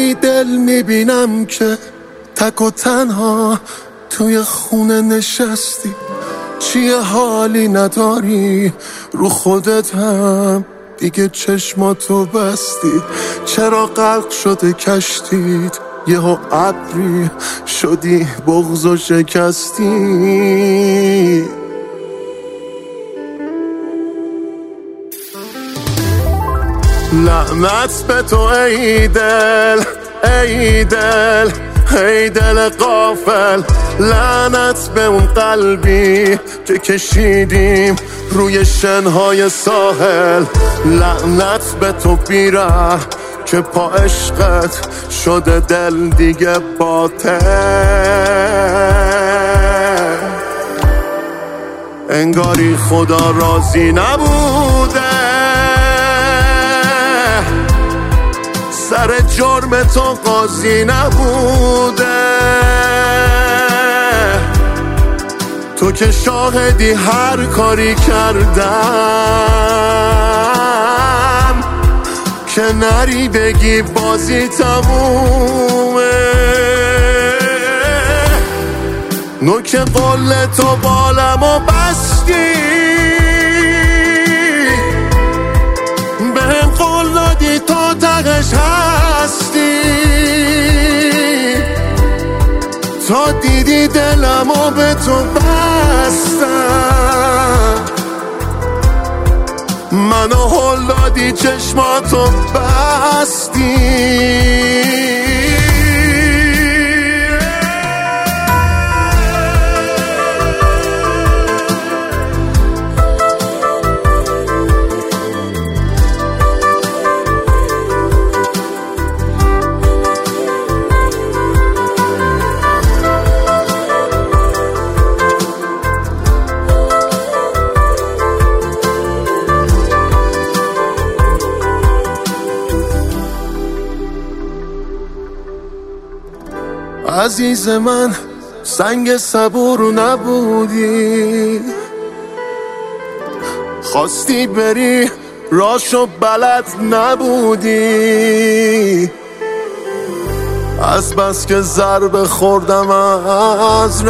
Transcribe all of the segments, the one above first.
بیدل میبینم که تک و تنها توی خونه نشستی، چیه حالی نداری، رو خودت هم دیگه چشماتو بستی. چرا غرق شده کشتیت، یهو ابری شدی بغض و شکستی. لعنت به تو ای دل، ای دل، ای دل غافل. لعنت به اون قلبی که کشیدیم روی شنهای ساحل. لعنت به تو بیره که پا عشقت شده دل دیگه باطل. انگاری خدا راضی نبوده سر جرم تو قاضی نبوده. تو که شاهدی هر کاری کردم که نری بگی بازی تمومه. نوک قول تو بالمو بستی، بهم قول دادی تا تهش هستی. تا دیدی دلمو به تو بستم، منو هل دادی چشماتو بستی. عزیز من سنگ صبور نبودی، خواستی بری راشو بلد نبودی. از بس که ضربه خوردم از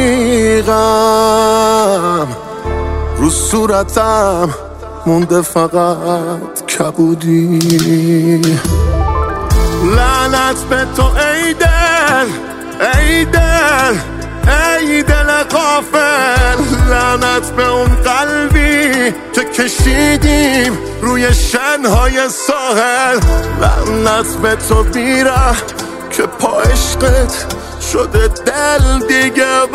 رفیقم، رو صورتم مونده فقط کبودی. لعنت به تو ای دل، ای دل، ای دل غافل. لعنت به اون قلبی که کشیدیم روی شنهای ساحل. لعنت به تو بیره که پا عشقت شده دل دیگه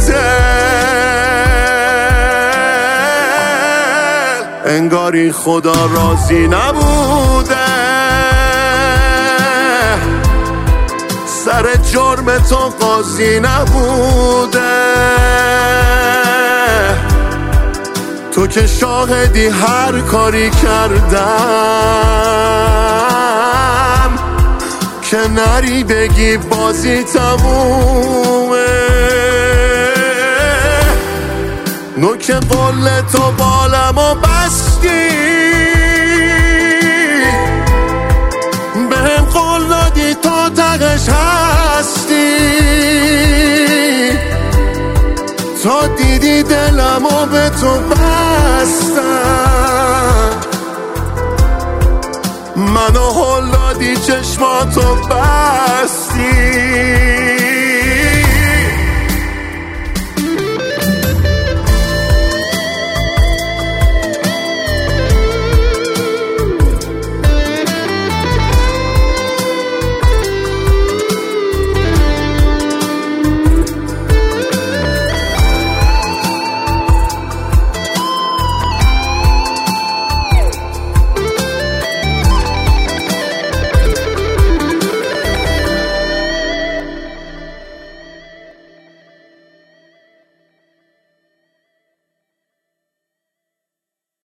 باطل. انگاری خدا راضی نبوده سر جرم تو قاضی نبوده. تو که شاهدی هر کاری کردم که نری بگی بازی تمومه. نوک قول تو بالمو بستی، بهم قول دادی تا تهش هستی. تا دیدی دلمو به تو بستم، منو هل دادی چشماتو بستی.